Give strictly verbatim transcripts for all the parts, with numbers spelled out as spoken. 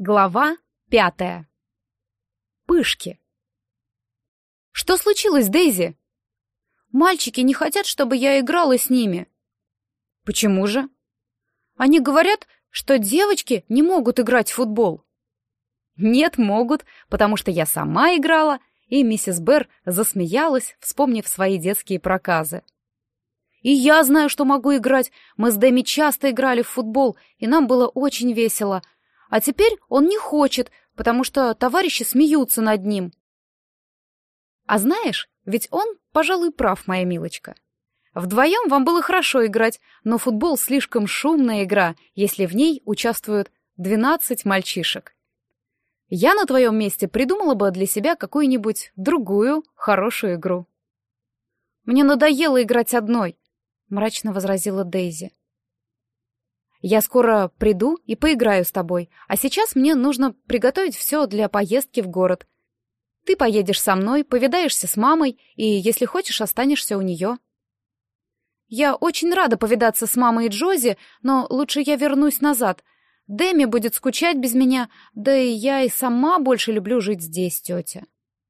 Глава пятая. Пышки. «Что случилось, Дейзи?» «Мальчики не хотят, чтобы я играла с ними». «Почему же?» «Они говорят, что девочки не могут играть в футбол». «Нет, могут, потому что я сама играла», и миссис Берр засмеялась, вспомнив свои детские проказы. «И я знаю, что могу играть. Мы с Дэми часто играли в футбол, и нам было очень весело. А теперь он не хочет, потому что товарищи смеются над ним». «А знаешь, ведь он, пожалуй, прав, моя милочка. Вдвоем вам было хорошо играть, но футбол слишком шумная игра, если в ней участвуют двенадцать мальчишек. Я на твоем месте придумала бы для себя какую-нибудь другую хорошую игру». «Мне надоело играть одной», — мрачно возразила Дейзи. «Я скоро приду и поиграю с тобой, а сейчас мне нужно приготовить все для поездки в город. Ты поедешь со мной, повидаешься с мамой и, если хочешь, останешься у нее». «Я очень рада повидаться с мамой и Джози, но лучше я вернусь назад. Дэми будет скучать без меня, да и я и сама больше люблю жить здесь, тетя».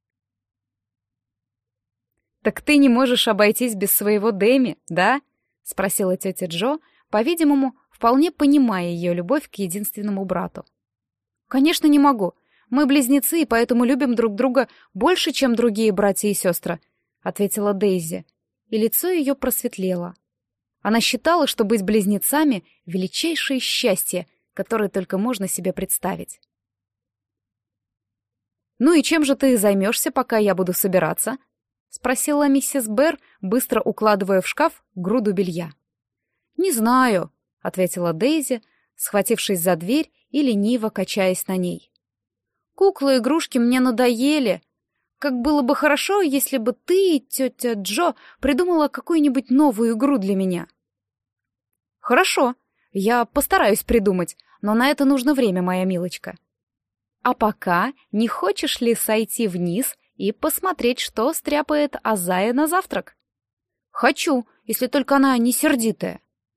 «Так ты не можешь обойтись без своего Дэми, да?» — спросила тетя Джо, по-видимому, вполне понимая ее любовь к единственному брату. «Конечно, не могу. Мы близнецы, и поэтому любим друг друга больше, чем другие братья и сестры», — ответила Дейзи, и лицо ее просветлело. Она считала, что быть близнецами — величайшее счастье, которое только можно себе представить. «Ну и чем же ты займешься, пока я буду собираться?» — спросила миссис Берр, быстро укладывая в шкаф груду белья. «Не знаю», — ответила Дейзи, схватившись за дверь и лениво качаясь на ней. «Куклы и игрушки мне надоели. Как было бы хорошо, если бы ты, тетя Джо, придумала какую-нибудь новую игру для меня». «Хорошо, я постараюсь придумать, но на это нужно время, моя милочка. А пока не хочешь ли сойти вниз и посмотреть, что стряпает Азая на завтрак?» «Хочу, если только она не сердитая».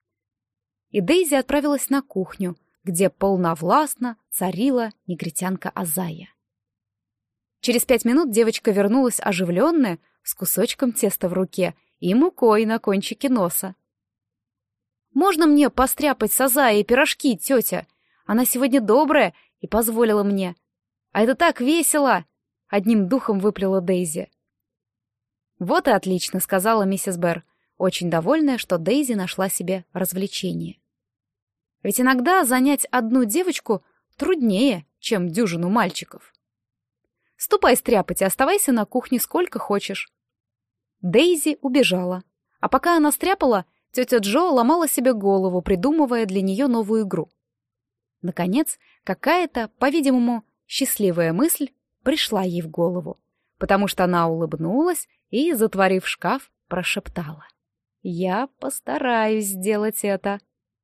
И Дейзи отправилась на кухню, где полновластно царила негритянка Азая. Через пять минут девочка вернулась оживленная, с кусочком теста в руке и мукой на кончике носа. «Можно мне постряпать с Азаей пирожки, тетя? Она сегодня добрая и позволила мне. А это так весело!» — одним духом выплела Дейзи. «Вот и отлично», — сказала миссис Берр, очень довольная, что Дейзи нашла себе развлечение. Ведь иногда занять одну девочку труднее, чем дюжину мальчиков. «Ступай стряпать и оставайся на кухне сколько хочешь». Дейзи убежала, а пока она стряпала, тетя Джо ломала себе голову, придумывая для нее новую игру. Наконец, какая-то, по-видимому, счастливая мысль пришла ей в голову, потому что она улыбнулась и, затворив шкаф, прошептала: «Я постараюсь сделать это».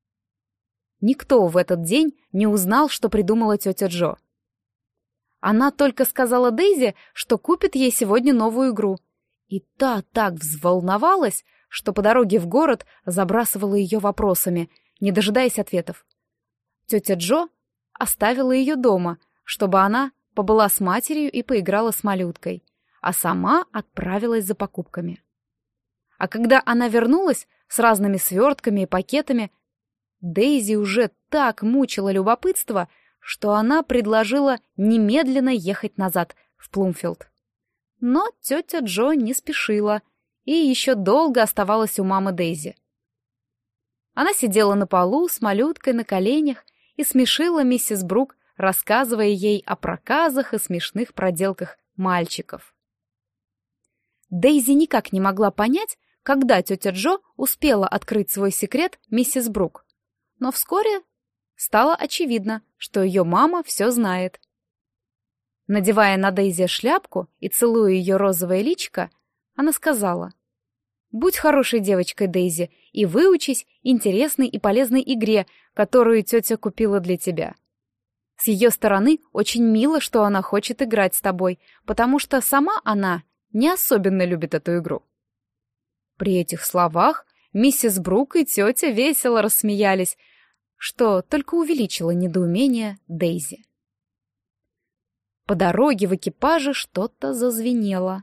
Никто в этот день не узнал, что придумала тетя Джо. Она только сказала Дейзи, что купит ей сегодня новую игру, и та так взволновалась, что по дороге в город забрасывала ее вопросами, не дожидаясь ответов. Тетя Джо оставила ее дома, чтобы она побыла с матерью и поиграла с малюткой, а сама отправилась за покупками. А когда она вернулась с разными свертками и пакетами, Дейзи уже так мучила любопытство, что она предложила немедленно ехать назад, в Плумфилд. Но тетя Джо не спешила и еще долго оставалась у мамы Дейзи. Она сидела на полу с малюткой на коленях и смешила миссис Брук, рассказывая ей о проказах и смешных проделках мальчиков. Дейзи никак не могла понять, когда тетя Джо успела открыть свой секрет миссис Брук. Но вскоре стало очевидно, что ее мама все знает. Надевая на Дейзи шляпку и целуя ее розовое личико, она сказала: «Будь хорошей девочкой, Дейзи, и выучись интересной и полезной игре, которую тетя купила для тебя. С ее стороны очень мило, что она хочет играть с тобой, потому что сама она не особенно любит эту игру». При этих словах миссис Брук и тетя весело рассмеялись, что только увеличило недоумение Дейзи. по дороге в экипаже что-то зазвенело.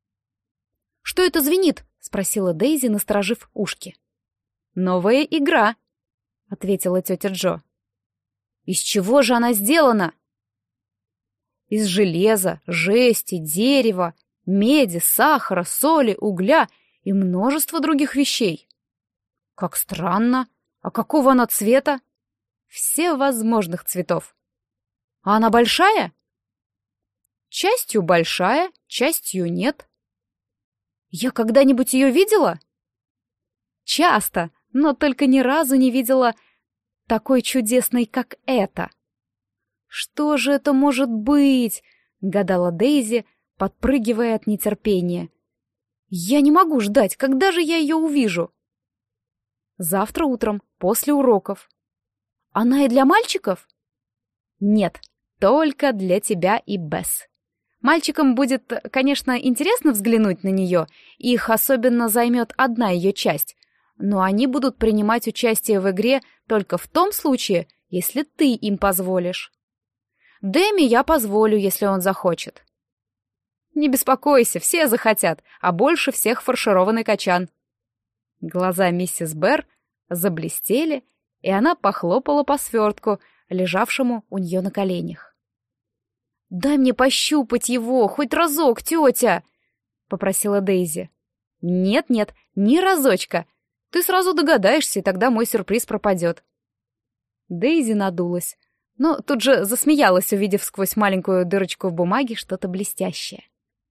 «Что это звенит?» — спросила Дейзи, насторожив ушки. «Новая игра», — ответила тетя Джо. «Из чего же она сделана?» «Из железа, жести, дерева, меди, сахара, соли, угля и множества других вещей». «Как странно. А какого она цвета?» «Все возможных цветов». «А она большая?» «Частью большая, частью нет». «Я когда-нибудь ее видела?» «Часто, но только ни разу не видела такой чудесной, как эта». «Что же это может быть?» — гадала Дейзи, подпрыгивая от нетерпения. «Я не могу ждать, когда же я ее увижу?» «Завтра утром, после уроков». «Она и для мальчиков?» «Нет, только для тебя и Бесс. Мальчикам будет, конечно, интересно взглянуть на нее, их особенно займет одна ее часть, но они будут принимать участие в игре только в том случае, если ты им позволишь. Дэми я позволю, если он захочет». «Не беспокойся, все захотят, а больше всех фаршированный качан». Глаза миссис Берр заблестели, и она похлопала по свертку, лежавшему у нее на коленях. «Дай мне пощупать его, хоть разок, тетя!» — попросила Дейзи. «Нет-нет, ни разочка. Ты сразу догадаешься, и тогда мой сюрприз пропадет». Дейзи надулась, но тут же засмеялась, увидев сквозь маленькую дырочку в бумаге что-то блестящее.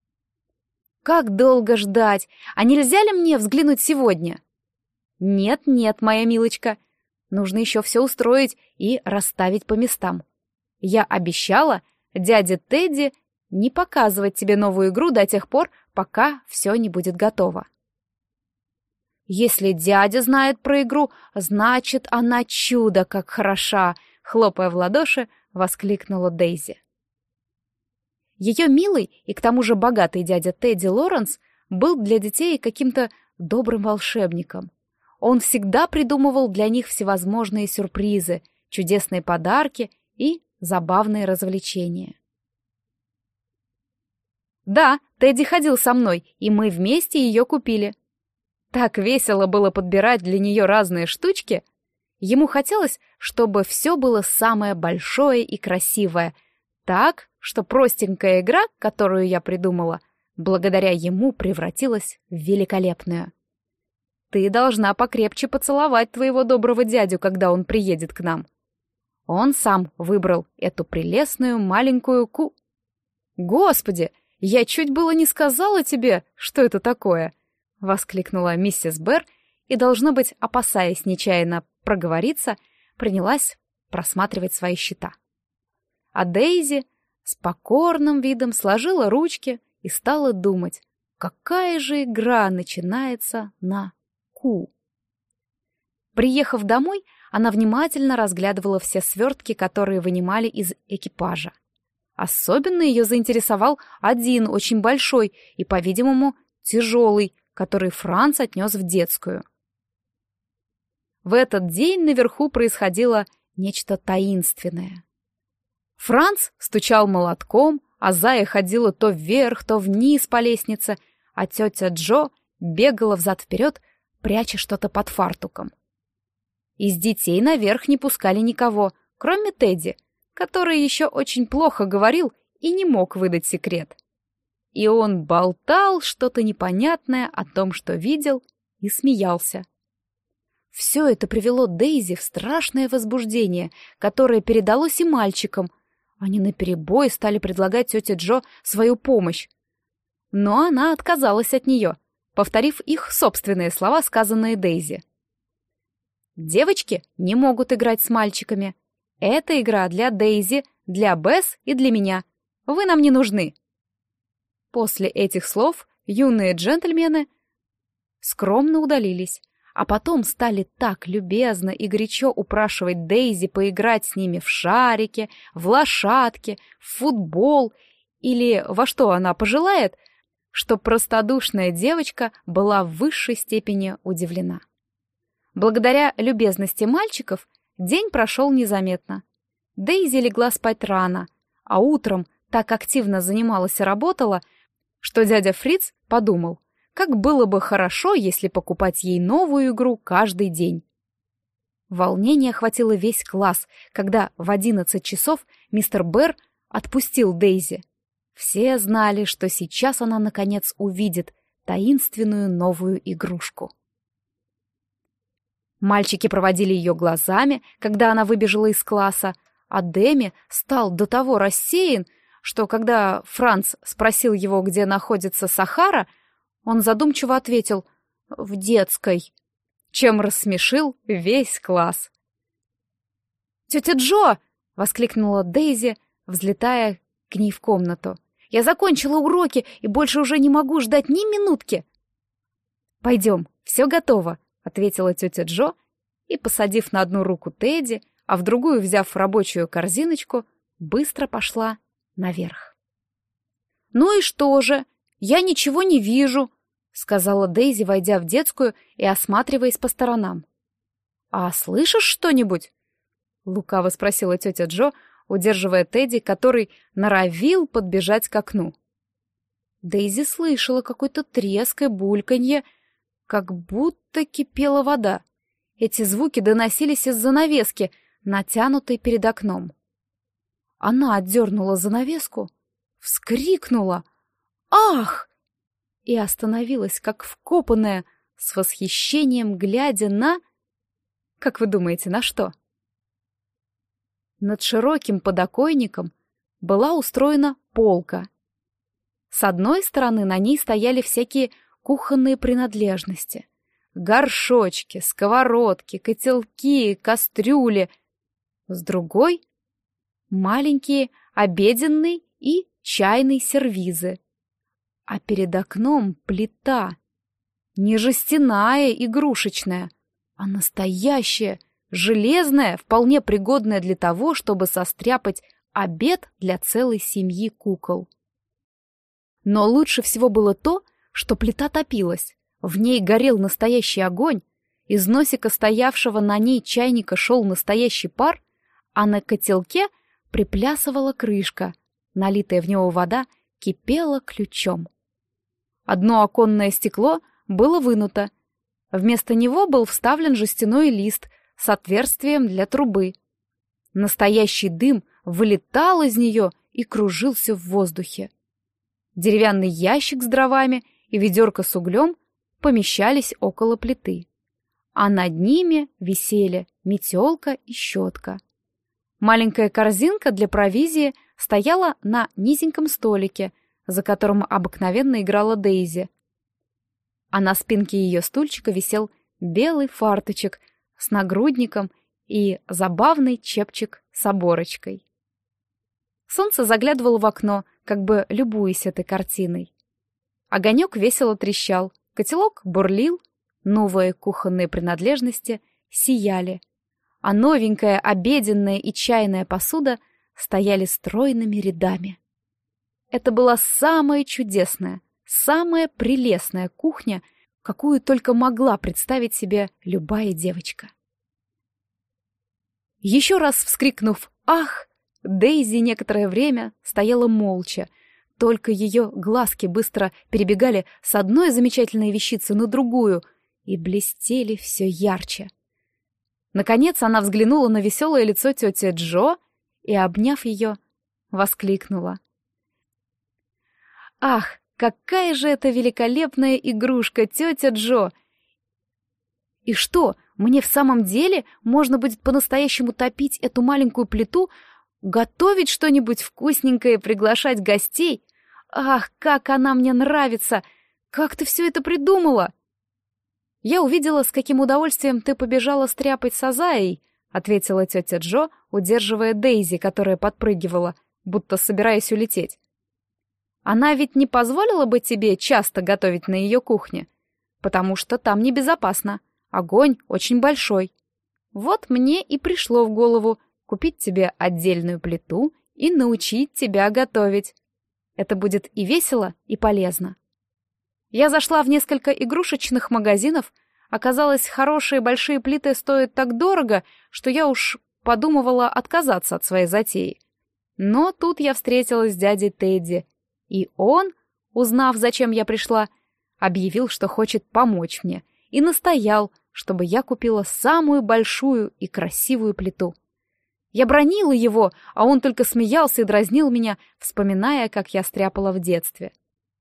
«Как долго ждать? А нельзя ли мне взглянуть сегодня?» «Нет-нет, моя милочка. Нужно еще все устроить и расставить по местам. Я обещала дяде Тедди не показывать тебе новую игру до тех пор, пока все не будет готово». «Если дядя знает про игру, значит, она чудо как хороша!» — хлопая в ладоши, воскликнула Дейзи. Ее милый и к тому же богатый дядя Тедди Лоренс был для детей каким-то добрым волшебником. Он всегда придумывал для них всевозможные сюрпризы, чудесные подарки и забавные развлечения. «Да, Тедди ходил со мной, и мы вместе ее купили. Так весело было подбирать для нее разные штучки. Ему хотелось, чтобы все было самое большое и красивое, так, что простенькая игра, которую я придумала, благодаря ему превратилась в великолепную. Ты должна покрепче поцеловать твоего доброго дядю, когда он приедет к нам. Он сам выбрал эту прелестную маленькую ку... Господи, я чуть было не сказала тебе, что это такое!» — воскликнула миссис Берр и, должно быть, опасаясь нечаянно проговориться, принялась просматривать свои счета. А Дейзи с покорным видом сложила ручки и стала думать, какая же игра начинается на «ку». Приехав домой, она внимательно разглядывала все свертки, которые вынимали из экипажа. Особенно ее заинтересовал один, очень большой и, по-видимому, тяжелый, который Франц отнес в детскую. В этот день наверху происходило нечто таинственное. Франц стучал молотком, а Зая ходила то вверх, то вниз по лестнице, а тетя Джо бегала взад-вперед, пряча что-то под фартуком. Из детей наверх не пускали никого, кроме Тедди, который еще очень плохо говорил и не мог выдать секрет. И он болтал что-то непонятное о том, что видел, и смеялся. Все это привело Дейзи в страшное возбуждение, которое передалось и мальчикам. Они наперебой стали предлагать тете Джо свою помощь. Но она отказалась от нее, повторив их собственные слова, сказанные Дейзи. «Девочки не могут играть с мальчиками. Это игра для Дейзи, для Бесс и для меня. Вы нам не нужны». После этих слов юные джентльмены скромно удалились, а потом стали так любезно и горячо упрашивать Дейзи поиграть с ними в шарики, в лошадки, в футбол или во что она пожелает, что простодушная девочка была в высшей степени удивлена. Благодаря любезности мальчиков день прошел незаметно. Дейзи легла спать рано, а утром так активно занималась и работала, что дядя Фриц подумал, как было бы хорошо, если покупать ей новую игру каждый день. Волнение охватило весь класс, когда в одиннадцать часов мистер Бэр отпустил Дейзи. Все знали, что сейчас она, наконец, увидит таинственную новую игрушку. Мальчики проводили ее глазами, когда она выбежала из класса, а Дэми стал до того рассеян, что когда Франц спросил его, где находится Сахара, он задумчиво ответил «в детской», чем рассмешил весь класс. «Тетя Джо!» — воскликнула Дейзи, взлетая к ней в комнату. «Я закончила уроки и больше уже не могу ждать ни минутки!» «Пойдем, все готово», — ответила тетя Джо, и, посадив на одну руку Тедди, а в другую взяв рабочую корзиночку, быстро пошла наверх. «Ну и что же? Я ничего не вижу», — сказала Дейзи, войдя в детскую и осматриваясь по сторонам. «А слышишь что-нибудь?» — лукаво спросила тетя Джо, удерживая Тедди, который норовил подбежать к окну. Дейзи слышала какой-то треск и бульканье, как будто кипела вода. Эти звуки доносились из занавески, натянутой перед окном. Она отдернула занавеску, вскрикнула «Ах!» и остановилась, как вкопанная, с восхищением глядя на... Как вы думаете, на что? Над широким подоконником была устроена полка. С одной стороны на ней стояли всякие кухонные принадлежности. Горшочки, сковородки, котелки, кастрюли. С другой — маленькие обеденные и чайные сервизы. А перед окном плита. Не жестяная, игрушечная, а настоящая, железная, вполне пригодная для того, чтобы состряпать обед для целой семьи кукол. Но лучше всего было то, что плита топилась. В ней горел настоящий огонь, из носика стоявшего на ней чайника шел настоящий пар, а на котелке приплясывала крышка, налитая в него вода кипела ключом. Одно оконное стекло было вынуто. Вместо него был вставлен жестяной лист с отверстием для трубы. Настоящий дым вылетал из нее и кружился в воздухе. Деревянный ящик с дровами и ведерко с углем помещались около плиты, а над ними висели метелка и щетка. Маленькая корзинка для провизии стояла на низеньком столике, за которым обыкновенно играла Дейзи. А на спинке ее стульчика висел белый фарточек с нагрудником и забавный чепчик с оборочкой. Солнце заглядывало в окно, как бы любуясь этой картиной. Огонек весело трещал, котелок бурлил, новые кухонные принадлежности сияли, а новенькая обеденная и чайная посуда стояли стройными рядами. Это была самая чудесная, самая прелестная кухня, какую только могла представить себе любая девочка. Еще раз вскрикнув «Ах!», Дейзи некоторое время стояла молча, только ее глазки быстро перебегали с одной замечательной вещицы на другую и блестели все ярче. Наконец она взглянула на веселое лицо тети Джо и, обняв ее, воскликнула: «Ах, какая же это великолепная игрушка, тетя Джо! И что, мне в самом деле можно будет по-настоящему топить эту маленькую плиту, готовить что-нибудь вкусненькое, приглашать гостей? Ах, как она мне нравится! Как ты все это придумала?» «Я увидела, с каким удовольствием ты побежала стряпать с Азаей», — ответила тетя Джо, удерживая Дейзи, которая подпрыгивала, будто собираясь улететь. «Она ведь не позволила бы тебе часто готовить на ее кухне, потому что там небезопасно, огонь очень большой. Вот мне и пришло в голову купить тебе отдельную плиту и научить тебя готовить. Это будет и весело, и полезно». Я зашла в несколько игрушечных магазинов. Оказалось, хорошие большие плиты стоят так дорого, что я уж подумывала отказаться от своей затеи. Но тут я встретилась с дядей Тедди, и он, узнав, зачем я пришла, объявил, что хочет помочь мне, и настоял, чтобы я купила самую большую и красивую плиту. Я бранила его, а он только смеялся и дразнил меня, вспоминая, как я стряпала в детстве.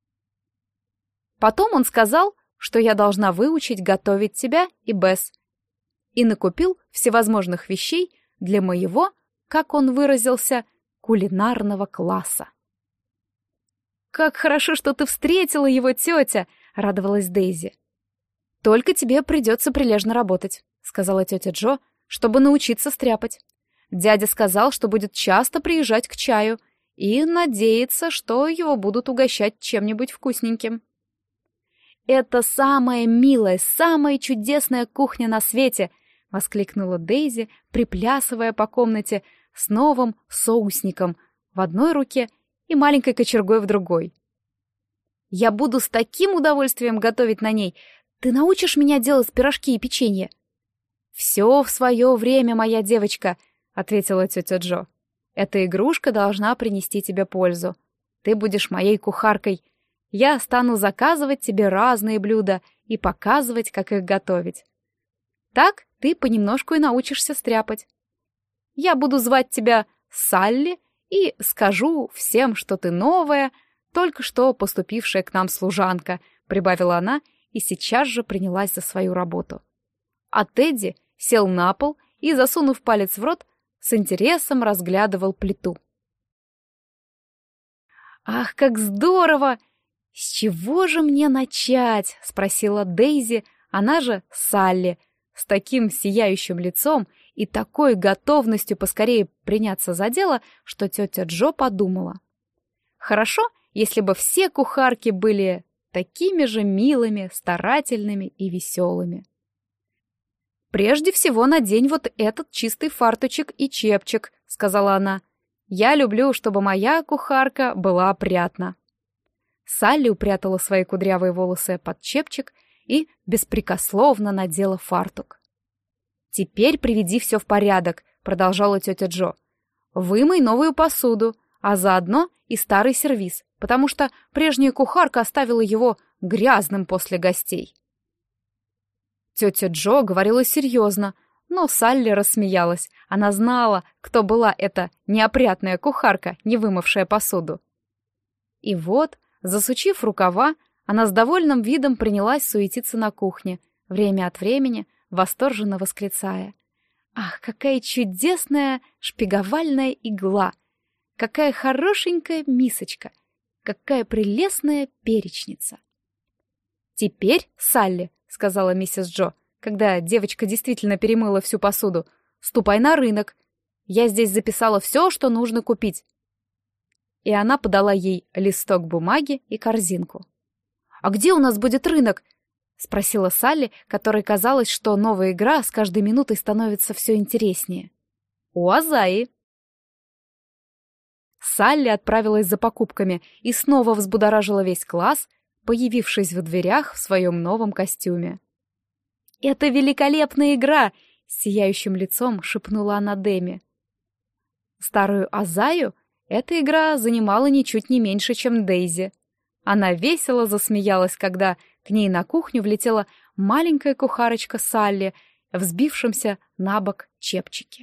Потом он сказал, что я должна выучить готовить тебя и Бесс, и накупил всевозможных вещей для моего, как он выразился, кулинарного класса. «Как хорошо, что ты встретила его, тетя!» — радовалась Дейзи. «Только тебе придется прилежно работать», — сказала тетя Джо, «чтобы научиться стряпать. Дядя сказал, что будет часто приезжать к чаю и надеется, что его будут угощать чем-нибудь вкусненьким». «Это самая милая, самая чудесная кухня на свете!» — воскликнула Дейзи, приплясывая по комнате с новым соусником в одной руке и маленькой кочергой в другой. «Я буду с таким удовольствием готовить на ней. Ты научишь меня делать пирожки и печенье?» «Все в свое время, моя девочка», — ответила тетя Джо. «Эта игрушка должна принести тебе пользу. Ты будешь моей кухаркой. Я стану заказывать тебе разные блюда и показывать, как их готовить. Так ты понемножку и научишься стряпать. Я буду звать тебя Салли и скажу всем, что ты новая, только что поступившая к нам служанка», — прибавила она и сейчас же принялась за свою работу. А Тедди сел на пол и, засунув палец в рот, с интересом разглядывал плиту. «Ах, как здорово! С чего же мне начать?» — спросила Дейзи, она же Салли, с таким сияющим лицом и такой готовностью поскорее приняться за дело, что тетя Джо подумала. Хорошо, если бы все кухарки были такими же милыми, старательными и веселыми. «Прежде всего надень вот этот чистый фарточек и чепчик», — сказала она. «Я люблю, чтобы моя кухарка была опрятна». Салли упрятала свои кудрявые волосы под чепчик и беспрекословно надела фартук. «Теперь приведи все в порядок», — продолжала тетя Джо. «Вымой новую посуду, а заодно и старый сервиз, потому что прежняя кухарка оставила его грязным после гостей». Тетя Джо говорила серьезно, но Салли рассмеялась. Она знала, кто была эта неопрятная кухарка, не вымывшая посуду. И вот, засучив рукава, она с довольным видом принялась суетиться на кухне, время от времени восторженно восклицая: «Ах, какая чудесная шпиговальная игла! Какая хорошенькая мисочка! Какая прелестная перечница!» «Теперь, Салли, — сказала миссис Джо, когда девочка действительно перемыла всю посуду, — ступай на рынок. Я здесь записала все, что нужно купить». И она подала ей листок бумаги и корзинку. «А где у нас будет рынок?» — спросила Салли, которой казалось, что новая игра с каждой минутой становится все интереснее. «У Азаи». Салли отправилась за покупками и снова взбудоражила весь класс, появившись в дверях в своем новом костюме. «Это великолепная игра!» — с сияющим лицом шепнула она Дэми. Старую Азаю эта игра занимала ничуть не меньше, чем Дейзи. Она весело засмеялась, когда к ней на кухню влетела маленькая кухарочка Салли, взбившимся на бок чепчике.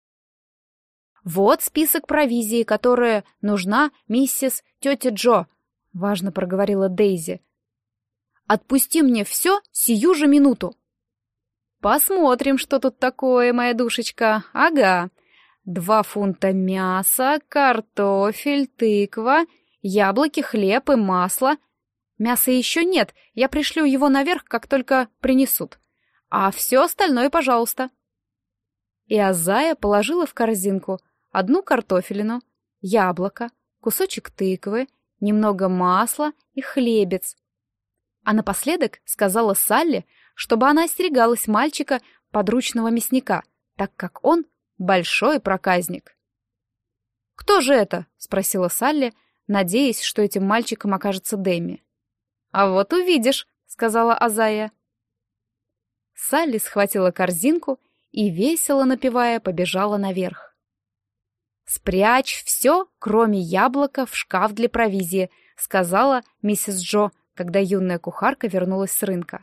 «Вот список провизии, которая нужна миссис тете Джо», — важно проговорила Дейзи. «Отпусти мне все сию же минуту». «Посмотрим, что тут такое, моя душечка. Ага. Два фунта мяса, картофель, тыква, яблоки, хлеб и масло. Мяса еще нет, я пришлю его наверх, как только принесут. А все остальное, пожалуйста». И Азая положила в корзинку одну картофелину, яблоко, кусочек тыквы, немного масла и хлебец. А напоследок сказала Салли, чтобы она остерегалась мальчика подручного мясника, так как он большой проказник. «Кто же это?» — спросила Салли, надеясь, что этим мальчиком окажется Дэми. «А вот увидишь», — сказала Азая. Салли схватила корзинку и, весело напевая, побежала наверх. «Спрячь все, кроме яблока, в шкаф для провизии», — сказала миссис Джо, когда юная кухарка вернулась с рынка.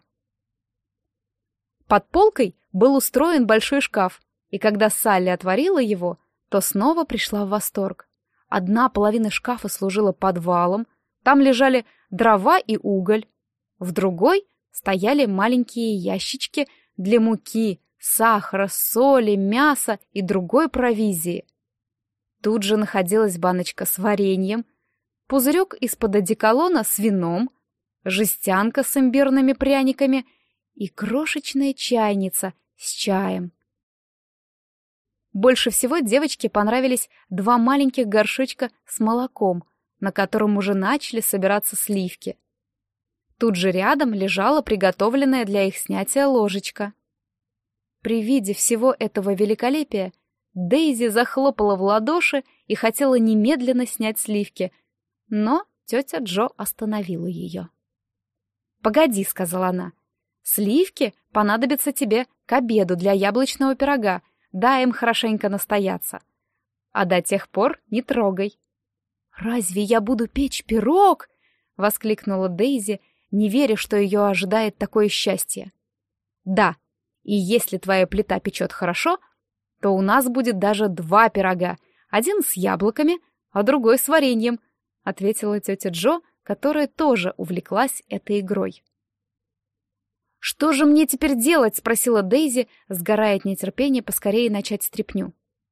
Под полкой был устроен большой шкаф, и когда Салли отворила его, то снова пришла в восторг. Одна половина шкафа служила подвалом, там лежали дрова и уголь, в другой стояли маленькие ящички для муки, сахара, соли, мяса и другой провизии. Тут же находилась баночка с вареньем, пузырек из-под одеколона с вином, жестянка с имбирными пряниками и крошечная чайница с чаем. Больше всего девочке понравились два маленьких горшочка с молоком, на котором уже начали собираться сливки. Тут же рядом лежала приготовленная для их снятия ложечка. При виде всего этого великолепия Дейзи захлопала в ладоши и хотела немедленно снять сливки, но тетя Джо остановила ее. «Погоди», — сказала она, — «сливки понадобятся тебе к обеду для яблочного пирога, дай им хорошенько настояться. А до тех пор не трогай». «Разве я буду печь пирог?» — воскликнула Дейзи, не веря, что ее ожидает такое счастье. «Да, и если твоя плита печет хорошо, то у нас будет даже два пирога, один с яблоками, а другой с вареньем», — ответила тетя Джо, которая тоже увлеклась этой игрой. «Что же мне теперь делать?» — спросила Дейзи, сгорая от нетерпения поскорее начать стряпню.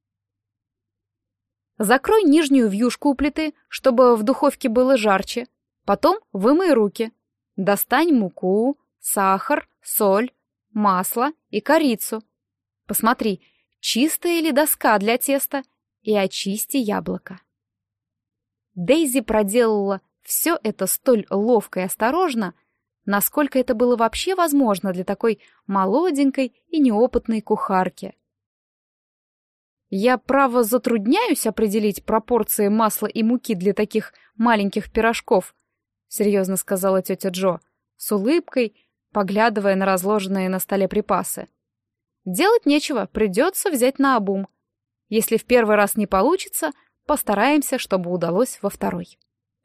«Закрой нижнюю вьюшку у плиты, чтобы в духовке было жарче. Потом вымой руки. Достань муку, сахар, соль, масло и корицу. Посмотри, чистая ли доска для теста, и очисти яблоко». Дейзи проделала все это столь ловко и осторожно, насколько это было вообще возможно для такой молоденькой и неопытной кухарки. «Я, право, затрудняюсь определить пропорции масла и муки для таких маленьких пирожков», — серьезно сказала тетя Джо, с улыбкой, поглядывая на разложенные на столе припасы. «Делать нечего, придется взять наобум. Если в первый раз не получится, постараемся, чтобы удалось во второй.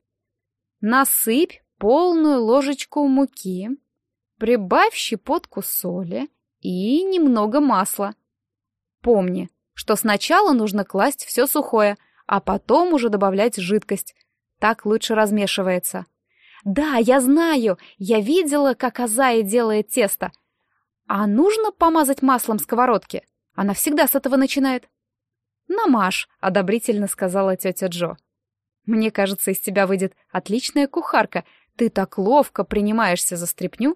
Насыпь полную ложечку муки, прибавь щепотку соли и немного масла. Помни, что сначала нужно класть все сухое, а потом уже добавлять жидкость. Так лучше размешивается. Да, я знаю, я видела, как Азая делает тесто. А нужно помазать маслом сковородки? Она всегда с этого начинает. «Намажь», — одобрительно сказала тетя Джо. «Мне кажется, из тебя выйдет отличная кухарка. Ты так ловко принимаешься за стряпню».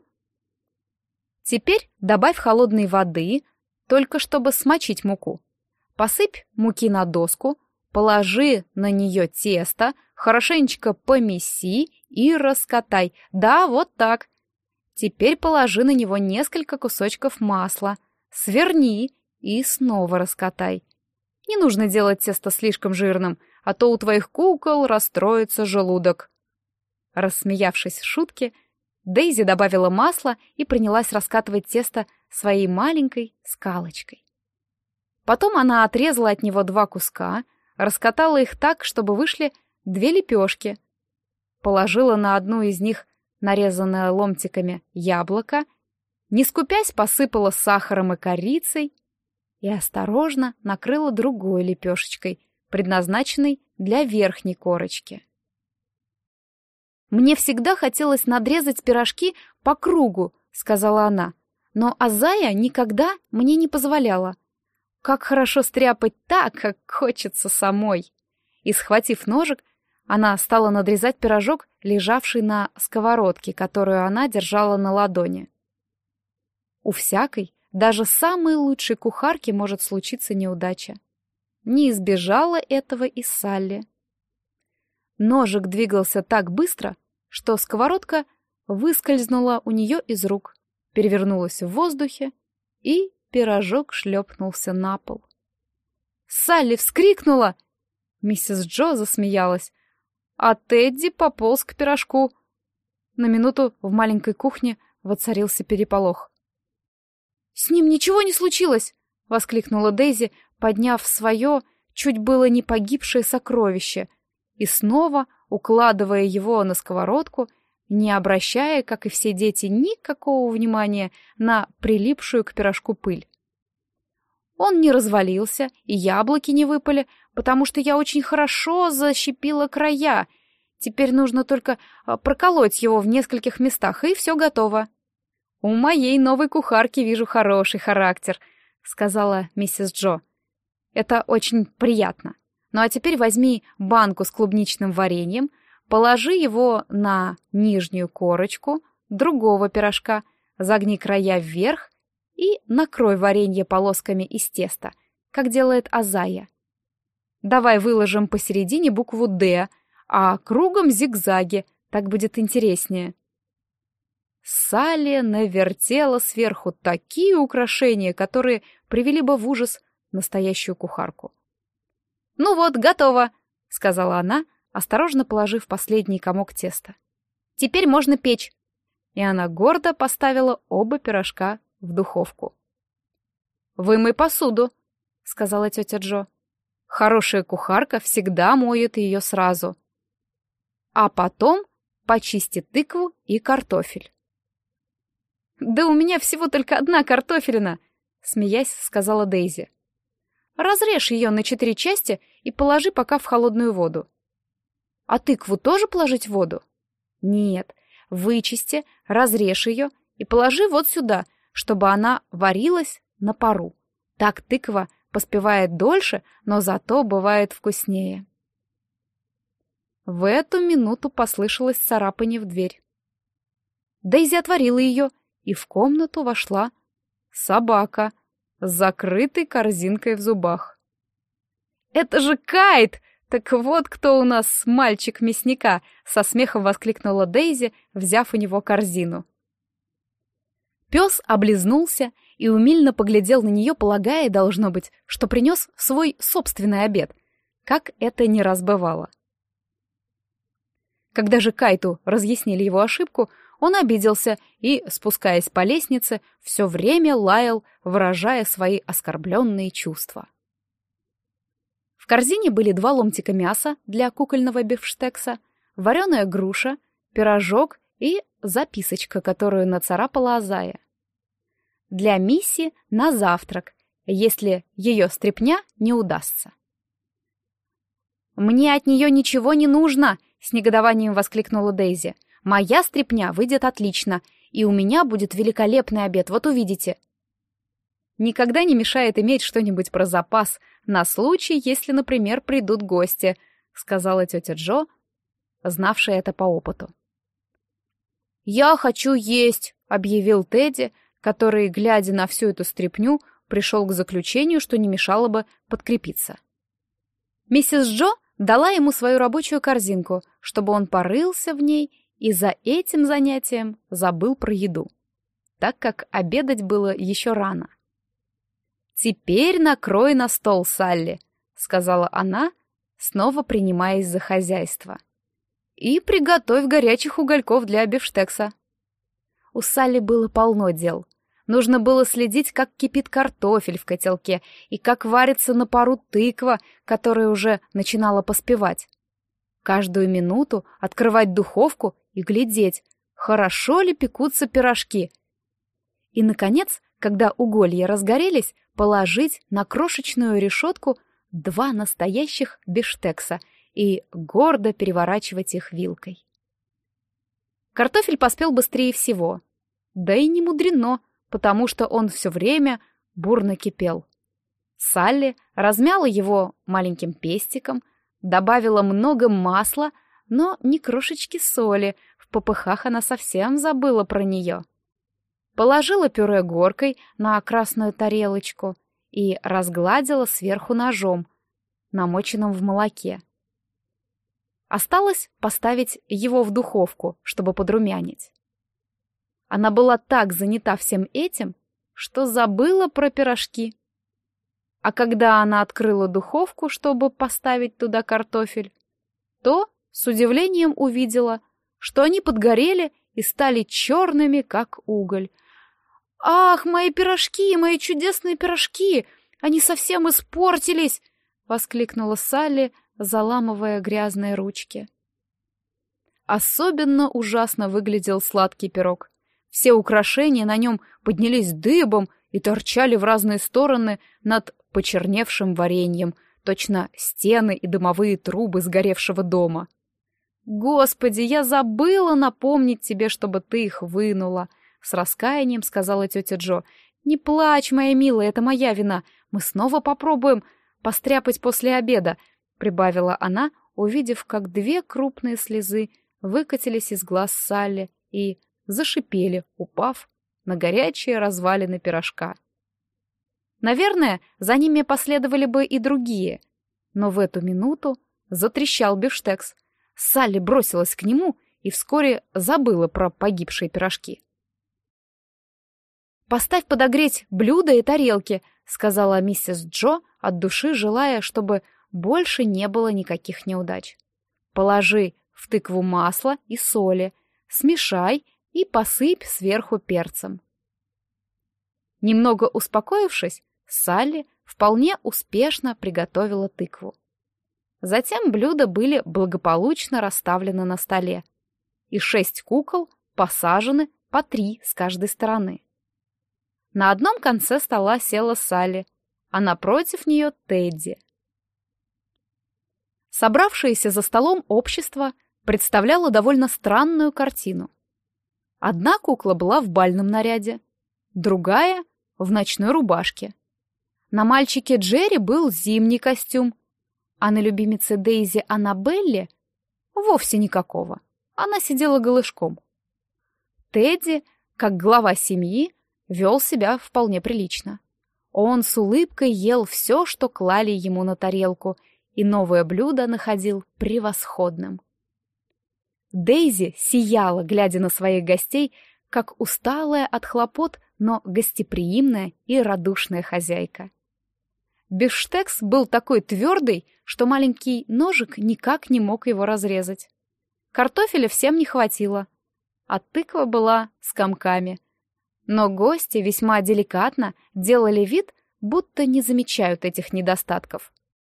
Теперь добавь холодной воды, только чтобы смочить муку. Посыпь муки на доску, положи на нее тесто, хорошенечко помеси и раскатай. Да, вот так. Теперь положи на него несколько кусочков масла, сверни и снова раскатай. Не нужно делать тесто слишком жирным, а то у твоих кукол расстроится желудок. Рассмеявшись в шутке, Дейзи добавила масло и принялась раскатывать тесто своей маленькой скалочкой. Потом она отрезала от него два куска, раскатала их так, чтобы вышли две лепешки, положила на одну из них нарезанное ломтиками яблоко, не скупясь, посыпала сахаром и корицей и осторожно накрыла другой лепешечкой, предназначенной для верхней корочки. «Мне всегда хотелось надрезать пирожки по кругу», — сказала она, «но Азая никогда мне не позволяла. Как хорошо стряпать так, как хочется самой». И, схватив ножик, она стала надрезать пирожок, лежавший на сковородке, которую она держала на ладони. У всякой, даже самой лучшей кухарки, может случиться неудача. Не избежала этого и Салли. Ножик двигался так быстро, что сковородка выскользнула у нее из рук, перевернулась в воздухе, и пирожок шлепнулся на пол. Салли вскрикнула. Миссис Джо засмеялась, а Тедди пополз к пирожку. На минуту в маленькой кухне воцарился переполох. «С ним ничего не случилось!» — воскликнула Дейзи, подняв свое чуть было не погибшее сокровище, и снова, укладывая его на сковородку, не обращая, как и все дети, никакого внимания на прилипшую к пирожку пыль. Он не развалился, и яблоки не выпали, потому что я очень хорошо защипила края. Теперь нужно только проколоть его в нескольких местах, и все готово. «У моей новой кухарки вижу хороший характер», — сказала миссис Джо. «Это очень приятно. Ну а теперь возьми банку с клубничным вареньем, положи его на нижнюю корочку другого пирожка, загни края вверх и накрой варенье полосками из теста, как делает Азая. Давай выложим посередине букву «Д», а кругом зигзаги, так будет интереснее». Салли навертела сверху такие украшения, которые привели бы в ужас настоящую кухарку. «Ну вот, готово», — сказала она, осторожно положив последний комок теста. «Теперь можно печь». И она гордо поставила оба пирожка в духовку. «Вымой посуду», — сказала тетя Джо. «Хорошая кухарка всегда моет ее сразу. А потом почисти тыкву и картофель». «Да у меня всего только одна картофелина», — смеясь, сказала Дейзи. «Разрежь ее на четыре части и положи пока в холодную воду». «А тыкву тоже положить в воду?» «Нет, вычисти, разрежь ее и положи вот сюда, чтобы она варилась на пару. Так тыква поспевает дольше, но зато бывает вкуснее». В эту минуту послышалось царапанье в дверь. Дейзи отворила ее, и в комнату вошла собака с закрытой корзинкой в зубах. «Это же Кайт! Так вот кто у нас мальчик мясника!» — со смехом воскликнула Дейзи, взяв у него корзину. Пес облизнулся и умильно поглядел на нее, полагая, должно быть, что принес свой собственный обед, как это не раз бывало. Когда же Кайту разъяснили его ошибку, он обиделся и, спускаясь по лестнице, все время лаял, выражая свои оскорбленные чувства. В корзине были два ломтика мяса для кукольного бифштекса, вареная груша, пирожок и записочка, которую нацарапала Азая. Для Мисси на завтрак, если ее стряпня не удастся. «Мне от нее ничего не нужно!» — с негодованием воскликнула Дейзи. «Моя стряпня выйдет отлично, и у меня будет великолепный обед, вот увидите». «Никогда не мешает иметь что-нибудь про запас, на случай, если, например, придут гости», — сказала тетя Джо, знавшая это по опыту. «Я хочу есть», — объявил Тедди, который, глядя на всю эту стряпню, пришел к заключению, что не мешало бы подкрепиться. Миссис Джо дала ему свою рабочую корзинку, чтобы он порылся в ней и за этим занятием забыл про еду, так как обедать было еще рано. «Теперь накрой на стол, Салли», — сказала она, снова принимаясь за хозяйство. «И приготовь горячих угольков для бифштекса». У Салли было полно дел. Нужно было следить, как кипит картофель в котелке и как варится на пару тыква, которая уже начинала поспевать. Каждую минуту открывать духовку и глядеть, хорошо ли пекутся пирожки. И, наконец, когда уголья разгорелись, положить на крошечную решетку два настоящих бифштекса и гордо переворачивать их вилкой. Картофель поспел быстрее всего. Да и не мудрено, потому что он все время бурно кипел. Салли размяла его маленьким пестиком, добавила много масла, но ни крошечки соли, в попыхах она совсем забыла про нее. Положила пюре горкой на красную тарелочку и разгладила сверху ножом, намоченным в молоке. Осталось поставить его в духовку, чтобы подрумянить. Она была так занята всем этим, что забыла про пирожки. А когда она открыла духовку, чтобы поставить туда картофель, то с удивлением увидела, что они подгорели и стали черными, как уголь. «Ах, мои пирожки, мои чудесные пирожки! Они совсем испортились!» — воскликнула Салли, заламывая грязные ручки. Особенно ужасно выглядел сладкий пирог. Все украшения на нем поднялись дыбом и торчали в разные стороны над почерневшим вареньем, точно стены и дымовые трубы сгоревшего дома. «Господи, я забыла напомнить тебе, чтобы ты их вынула», — с раскаянием сказала тетя Джо. «Не плачь, моя милая, это моя вина. Мы снова попробуем постряпать после обеда», — прибавила она, увидев, как две крупные слезы выкатились из глаз Салли и зашипели, упав на горячие развалины пирожка. Наверное, за ними последовали бы и другие, но в эту минуту затрещал бифштекс. Салли бросилась к нему и вскоре забыла про погибшие пирожки. «Поставь подогреть блюда и тарелки», — сказала миссис Джо, от души желая, чтобы больше не было никаких неудач. «Положи в тыкву масло и соли, смешай и посыпь сверху перцем». Немного успокоившись, Салли вполне успешно приготовила тыкву. Затем блюда были благополучно расставлены на столе, и шесть кукол посажены по три с каждой стороны. На одном конце стола села Салли, а напротив нее Тедди. Собравшееся за столом общество представляло довольно странную картину. Одна кукла была в бальном наряде, другая — в ночной рубашке. На мальчике Джерри был зимний костюм, а на любимице Дейзи Аннабелле вовсе никакого. Она сидела голышком. Тедди, как глава семьи, вел себя вполне прилично. Он с улыбкой ел все, что клали ему на тарелку, и новое блюдо находил превосходным. Дейзи сияла, глядя на своих гостей, как усталая от хлопот, но гостеприимная и радушная хозяйка. Бифштекс был такой твердый, что маленький ножик никак не мог его разрезать. Картофеля всем не хватило, а тыква была с комками. Но гости весьма деликатно делали вид, будто не замечают этих недостатков.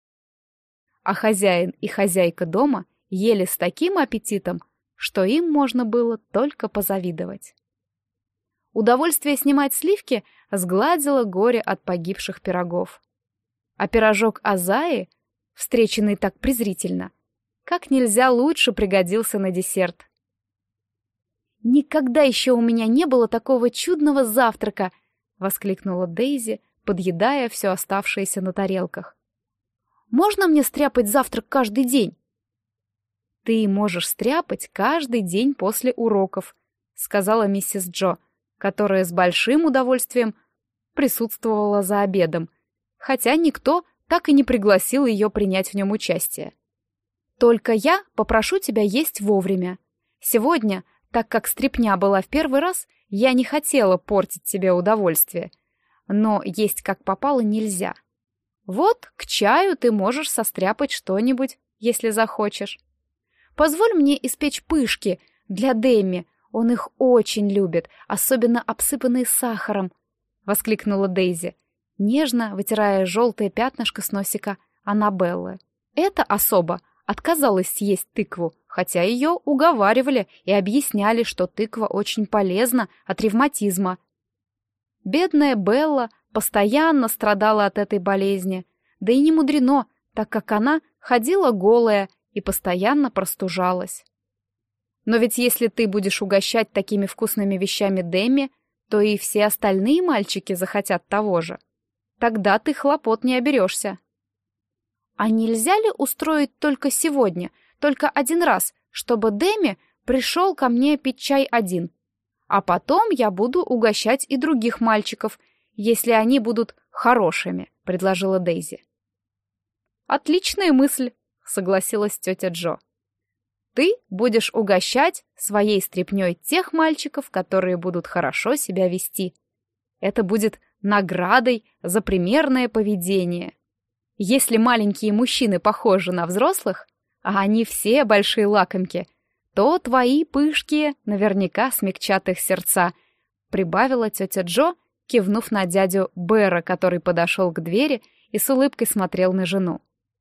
А хозяин и хозяйка дома ели с таким аппетитом, что им можно было только позавидовать. Удовольствие снимать сливки сгладило горе от погибших пирогов. А пирожок Азаи, встреченный так презрительно, как нельзя лучше пригодился на десерт. «Никогда еще у меня не было такого чудного завтрака!» — воскликнула Дейзи, подъедая все оставшееся на тарелках. «Можно мне стряпать завтрак каждый день?» «Ты можешь стряпать каждый день после уроков», — сказала миссис Джо, которая с большим удовольствием присутствовала за обедом, хотя никто так и не пригласил ее принять в нем участие. «Только я попрошу тебя есть вовремя. Сегодня, так как стряпня была в первый раз, я не хотела портить тебе удовольствие, но есть как попало нельзя. Вот к чаю ты можешь состряпать что-нибудь, если захочешь. Позволь мне испечь пышки для Дэмми, он их очень любит, особенно обсыпанные сахаром», — воскликнула Дейзи, нежно вытирая желтое пятнышко с носика Аннабеллы. Эта особа отказалась съесть тыкву, хотя ее уговаривали и объясняли, что тыква очень полезна от ревматизма. Бедная Белла постоянно страдала от этой болезни, да и не мудрено, так как она ходила голая и постоянно простужалась. Но ведь если ты будешь угощать такими вкусными вещами Дэмми, то и все остальные мальчики захотят того же. Тогда ты хлопот не оберешься. А нельзя ли устроить только сегодня, только один раз, чтобы Дэмми пришел ко мне пить чай один? А потом я буду угощать и других мальчиков, если они будут хорошими, — предложила Дейзи. «Отличная мысль», — согласилась тетя Джо. «Ты будешь угощать своей стряпнёй тех мальчиков, которые будут хорошо себя вести. Это будет наградой за примерное поведение. Если маленькие мужчины похожи на взрослых, а они все большие лакомки, то твои пышки наверняка смягчат их сердца», — прибавила тетя Джо, кивнув на дядю Бэра, который подошел к двери и с улыбкой смотрел на жену.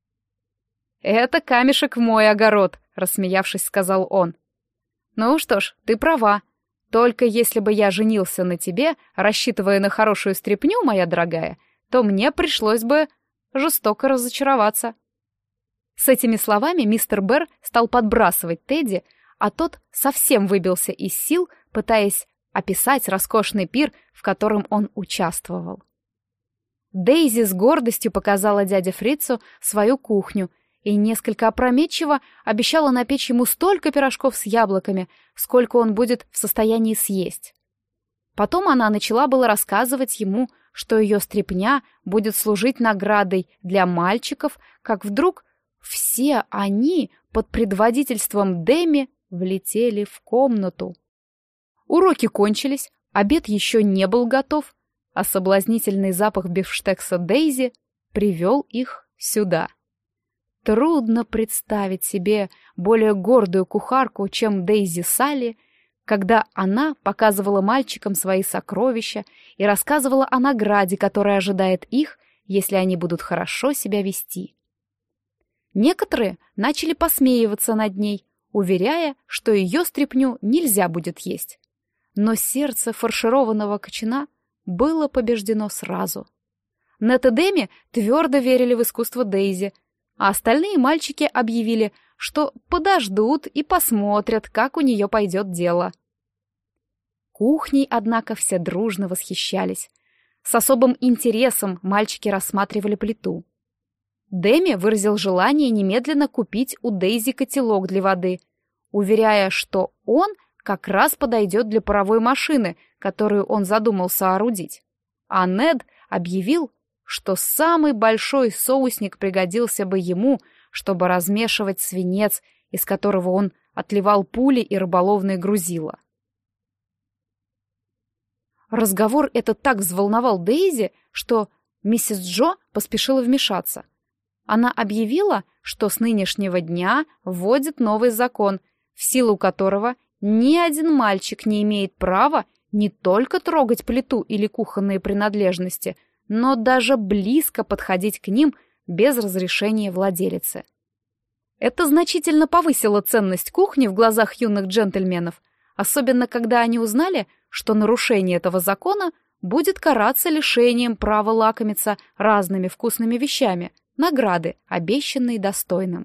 «Это камешек в мой огород», — рассмеявшись, сказал он. «Ну что ж, ты права. Только если бы я женился на тебе, рассчитывая на хорошую стряпню, моя дорогая, то мне пришлось бы жестоко разочароваться». С этими словами мистер Бэр стал подбрасывать Тедди, а тот совсем выбился из сил, пытаясь описать роскошный пир, в котором он участвовал. Дейзи с гордостью показала дяде Фрицу свою кухню и несколько опрометчиво обещала напечь ему столько пирожков с яблоками, сколько он будет в состоянии съесть. Потом она начала было рассказывать ему, что ее стряпня будет служить наградой для мальчиков, как вдруг все они под предводительством Дэми влетели в комнату. Уроки кончились, обед еще не был готов, а соблазнительный запах бифштекса Дейзи привел их сюда. Трудно представить себе более гордую кухарку, чем Дейзи Салли, когда она показывала мальчикам свои сокровища и рассказывала о награде, которая ожидает их, если они будут хорошо себя вести. Некоторые начали посмеиваться над ней, уверяя, что ее стряпню нельзя будет есть. Но сердце фаршированного кочана было побеждено сразу. Нет и Дэми твердо верили в искусство Дейзи, а остальные мальчики объявили, что подождут и посмотрят, как у нее пойдет дело. Кухней, однако, все дружно восхищались. С особым интересом мальчики рассматривали плиту. Дэми выразил желание немедленно купить у Дейзи котелок для воды, уверяя, что он как раз подойдет для паровой машины, которую он задумал соорудить. А Нед объявил, что самый большой соусник пригодился бы ему, чтобы размешивать свинец, из которого он отливал пули и рыболовные грузила. Разговор этот так взволновал Дейзи, что миссис Джо поспешила вмешаться. Она объявила, что с нынешнего дня вводит новый закон, в силу которого ни один мальчик не имеет права не только трогать плиту или кухонные принадлежности, но даже близко подходить к ним без разрешения владелицы. Это значительно повысило ценность кухни в глазах юных джентльменов, особенно когда они узнали, что нарушение этого закона будет караться лишением права лакомиться разными вкусными вещами, награды, обещанные достойным.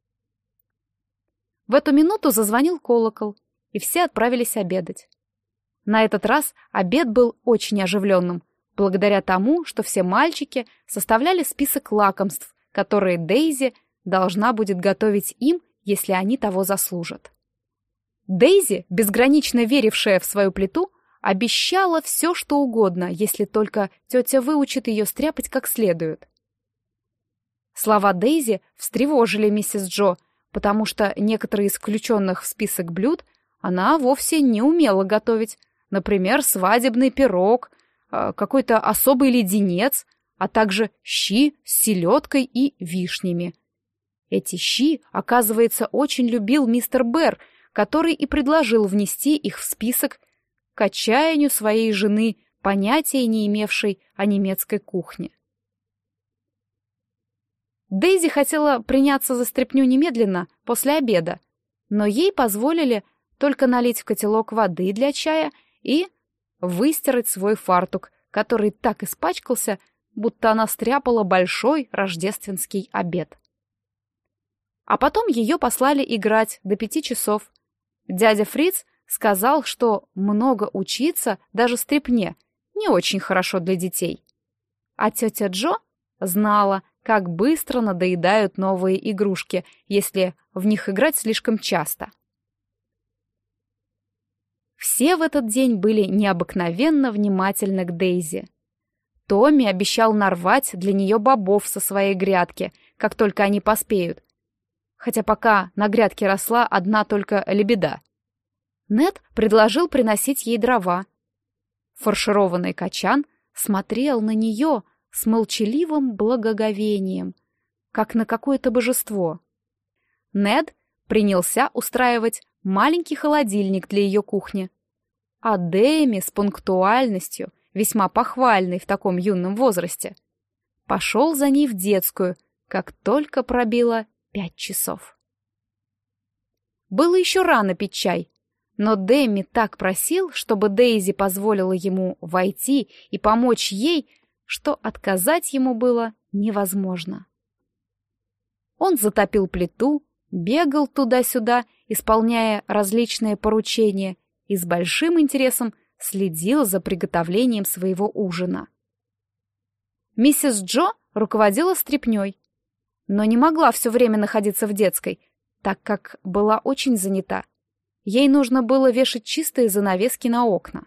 В эту минуту зазвонил колокол, и все отправились обедать. На этот раз обед был очень оживленным, благодаря тому, что все мальчики составляли список лакомств, которые Дейзи должна будет готовить им, если они того заслужат. Дейзи, безгранично верившая в свою плиту, обещала все, что угодно, если только тетя выучит ее стряпать как следует. Слова Дейзи встревожили миссис Джо, потому что некоторые из включенных в список блюд она вовсе не умела готовить, например, свадебный пирог, какой-то особый леденец, а также щи с селедкой и вишнями. Эти щи, оказывается, очень любил мистер Бэр, который и предложил внести их в список к отчаянию своей жены, понятия не имевшей о немецкой кухне. Дейзи хотела приняться за стряпню немедленно, после обеда, но ей позволили только налить в котелок воды для чая и выстирать свой фартук, который так испачкался, будто она стряпала большой рождественский обед. А потом ее послали играть до пяти часов. Дядя Фриц сказал, что много учиться, даже стряпне, не очень хорошо для детей. А тетя Джо знала, как быстро надоедают новые игрушки, если в них играть слишком часто. Все в этот день были необыкновенно внимательны к Дейзи. Томми обещал нарвать для нее бобов со своей грядки, как только они поспеют, хотя пока на грядке росла одна только лебеда. Нед предложил приносить ей дрова. Фаршированный качан смотрел на нее с молчаливым благоговением, как на какое-то божество. Нед принялся устраивать маленький холодильник для ее кухни, а Дэми с пунктуальностью, весьма похвальной в таком юном возрасте, пошел за ней в детскую, как только пробило пять часов. Было еще рано пить чай, но Дэмми так просил, чтобы Дейзи позволила ему войти и помочь ей, что отказать ему было невозможно. Он затопил плиту, бегал туда-сюда, исполняя различные поручения, и с большим интересом следил за приготовлением своего ужина. Миссис Джо руководила стряпнёй, но не могла все время находиться в детской, так как была очень занята. Ей нужно было вешать чистые занавески на окна.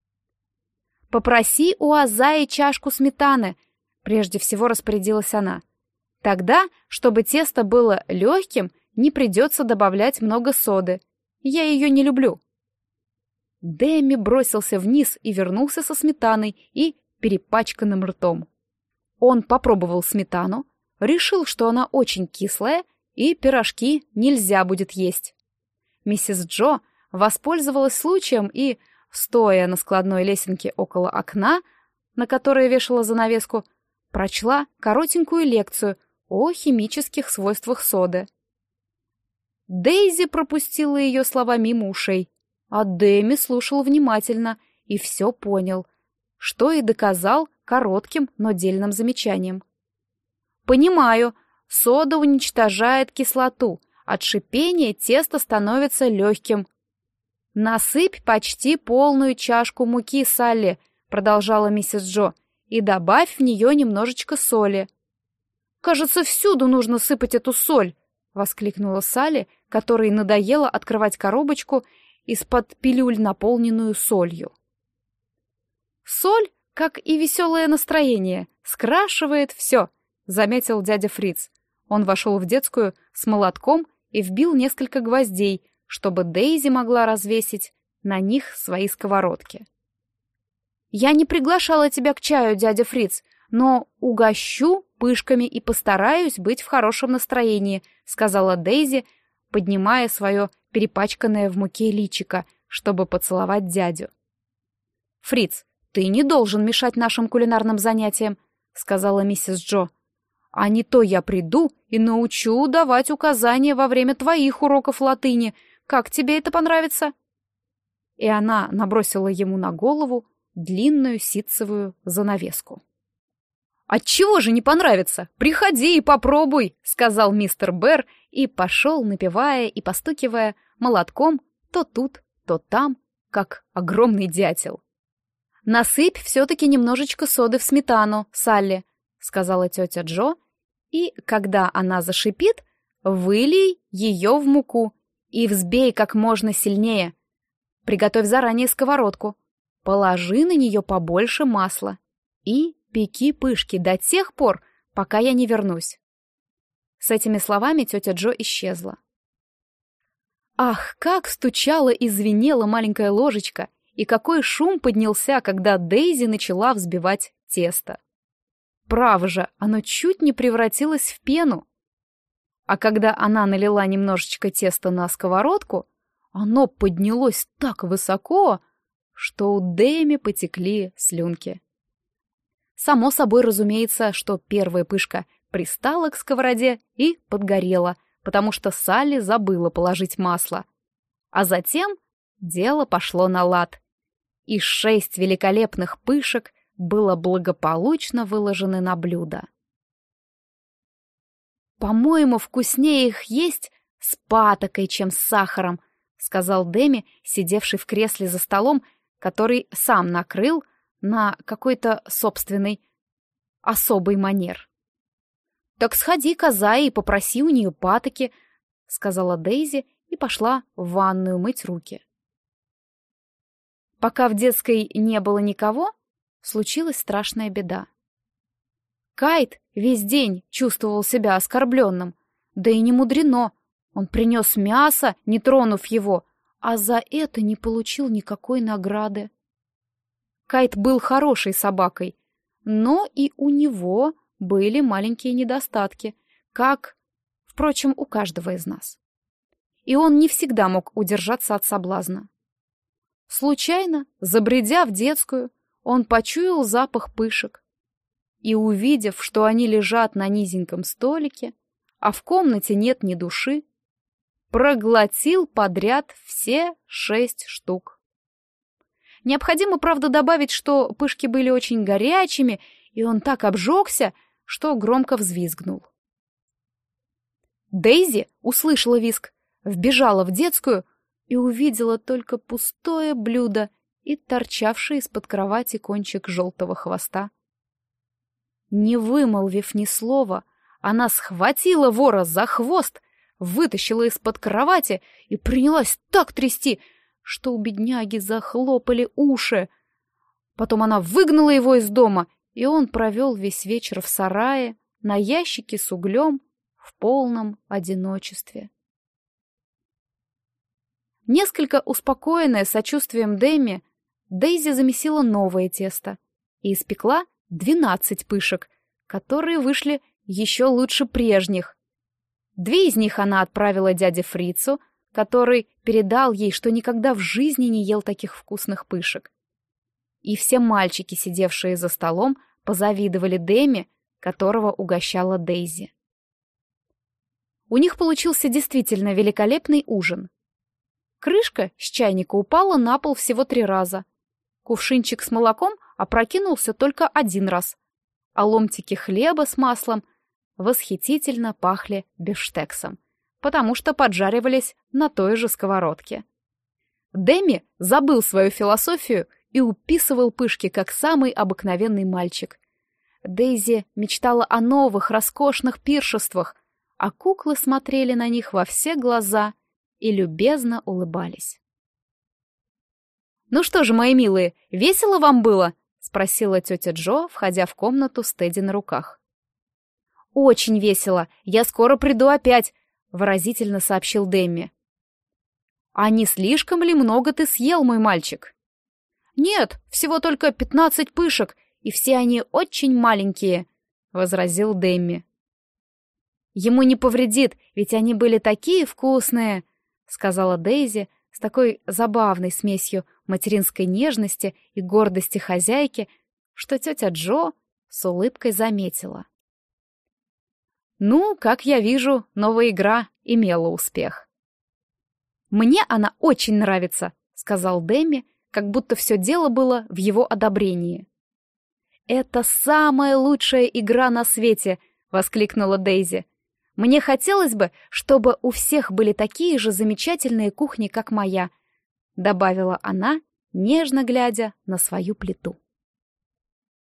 «Попроси у Азаи чашку сметаны», — прежде всего распорядилась она. «Тогда, чтобы тесто было легким, не придется добавлять много соды. Я ее не люблю». Дэмми бросился вниз и вернулся со сметаной и перепачканным ртом. Он попробовал сметану, решил, что она очень кислая, и пирожки нельзя будет есть. Миссис Джо воспользовалась случаем и, стоя на складной лесенке около окна, на которое вешала занавеску, прочла коротенькую лекцию о химических свойствах соды. Дейзи пропустила ее слова мимо ушей, а Дэмми слушал внимательно и все понял, что и доказал коротким, но дельным замечанием. «Понимаю, сода уничтожает кислоту, от шипения тесто становится легким». «Насыпь почти полную чашку муки, Салли», — продолжала миссис Джо, «и добавь в нее немножечко соли». «Кажется, всюду нужно сыпать эту соль», — воскликнула Салли, которой надоело открывать коробочку из-под пилюль, наполненную солью. «Соль, как и веселое настроение, скрашивает все», — заметил дядя Фриц. Он вошел в детскую с молотком и вбил несколько гвоздей, чтобы Дейзи могла развесить на них свои сковородки. «Я не приглашала тебя к чаю, дядя Фриц, но угощу пышками и постараюсь быть в хорошем настроении», — сказала Дейзи, поднимая свое перепачканное в муке личико, чтобы поцеловать дядю. «Фриц, ты не должен мешать нашим кулинарным занятиям», — сказала миссис Джо. «А не то я приду и научу давать указания во время твоих уроков латыни. Как тебе это понравится?» И она набросила ему на голову длинную ситцевую занавеску. «Отчего же не понравится? Приходи и попробуй», — сказал мистер Бэр и пошел, напевая и постукивая молотком то тут, то там, как огромный дятел. «Насыпь все-таки немножечко соды в сметану, Салли», — сказала тетя Джо, «и, когда она зашипит, вылей ее в муку и взбей как можно сильнее. Приготовь заранее сковородку, положи на нее побольше масла и пеки пышки до тех пор, пока я не вернусь». С этими словами тетя Джо исчезла. Ах, как стучала и звенела маленькая ложечка, и какой шум поднялся, когда Дейзи начала взбивать тесто. Право же, оно чуть не превратилось в пену. А когда она налила немножечко теста на сковородку, оно поднялось так высоко, что у Дэми потекли слюнки. Само собой разумеется, что первая пышка пристала к сковороде и подгорела, потому что Салли забыла положить масло. А затем дело пошло на лад, и шесть великолепных пышек было благополучно выложены на блюдо. «По-моему, вкуснее их есть с патокой, чем с сахаром», — сказал Дэми, сидевший в кресле за столом, который сам накрыл на какой-то собственный особый манер. «Так сходи к Азае и попроси у нее патоки», — сказала Дейзи и пошла в ванную мыть руки. Пока в детской не было никого, случилась страшная беда. Кайт весь день чувствовал себя оскорбленным, да и не мудрено, он принес мясо, не тронув его, а за это не получил никакой награды. Кайт был хорошей собакой, но и у него были маленькие недостатки, как, впрочем, у каждого из нас. И он не всегда мог удержаться от соблазна. Случайно, забредя в детскую, он почуял запах пышек и, увидев, что они лежат на низеньком столике, а в комнате нет ни души. Проглотил подряд все шесть штук. Необходимо, правда, добавить, что пышки были очень горячими, и он так обжегся, что громко взвизгнул. Дейзи услышала визг, вбежала в детскую и увидела только пустое блюдо и торчавший из-под кровати кончик желтого хвоста. Не вымолвив ни слова, она схватила вора за хвост, вытащила из-под кровати и принялась так трясти, что у бедняги захлопали уши. Потом она выгнала его из дома, и он провел весь вечер в сарае, на ящике с углем, в полном одиночестве. Несколько успокоенная сочувствием Дэмми, Дейзи замесила новое тесто и испекла двенадцать пышек, которые вышли еще лучше прежних. Две из них она отправила дяде Фрицу, который передал ей, что никогда в жизни не ел таких вкусных пышек. И все мальчики, сидевшие за столом, позавидовали Дэмми, которого угощала Дейзи. У них получился действительно великолепный ужин. Крышка с чайника упала на пол всего три раза. Кувшинчик с молоком опрокинулся только один раз, а ломтики хлеба с маслом восхитительно пахли бифштексом, потому что поджаривались на той же сковородке. Дэмми забыл свою философию и уписывал пышки, как самый обыкновенный мальчик. Дейзи мечтала о новых, роскошных пиршествах, а куклы смотрели на них во все глаза и любезно улыбались. «Ну что же, мои милые, весело вам было?» — спросила тетя Джо, входя в комнату с Тедди на руках. «Очень весело, я скоро приду опять», — выразительно сообщил Дэмми. «А не слишком ли много ты съел, мой мальчик?» «Нет, всего только пятнадцать пышек, и все они очень маленькие», — возразил Дэмми. «Ему не повредит, ведь они были такие вкусные», — сказала Дейзи с такой забавной смесью материнской нежности и гордости хозяйки, что тетя Джо с улыбкой заметила. «Ну, как я вижу, новая игра имела успех». «Мне она очень нравится», — сказал Дэмми, как будто все дело было в его одобрении. «Это самая лучшая игра на свете», — воскликнула Дейзи. «Мне хотелось бы, чтобы у всех были такие же замечательные кухни, как моя», — добавила она, нежно глядя на свою плиту.